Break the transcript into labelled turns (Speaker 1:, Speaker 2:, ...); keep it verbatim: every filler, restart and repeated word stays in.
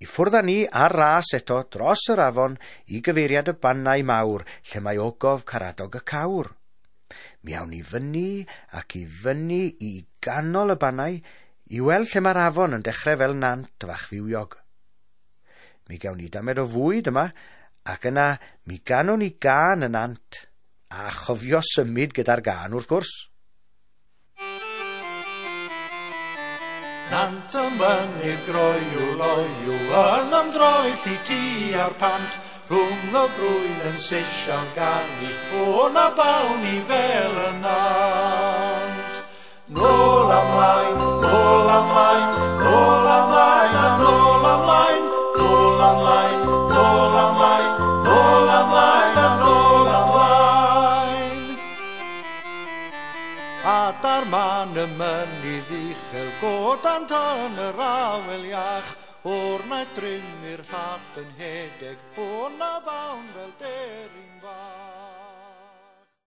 Speaker 1: I ffwrdd â ni ar ras eto dros yr afon i gyfeiriad y bannau mawr lle mae ogof Caradog y Cawr. Mi awn ni fyny ac i fyny i ganol y bannau i weld lle mae'r afon yn dechrau fel nant fach fywiog. Mi gawn ni damed o fwyd yma ac yna mi ganwn ni gan y nant a chofio symud gyda'r gan wrth gwrs.
Speaker 2: Nant y mynydd groiw loiw yn ymdroeth i ti a'r pant, rhwng y brwyn yn seisio'n ganu, o na bawn i fel y nant. Nôl amlaen, nôl amlaen, nôl amlaen a nôl amlaen, nôl amlaen, nôl amlaen, nôl amlaen a nôl amlaen. Adar man y mynydd uchel godant yn yr awel iach, o'r naeth drym i'r llall yn hedeg, o na bawn fel deri.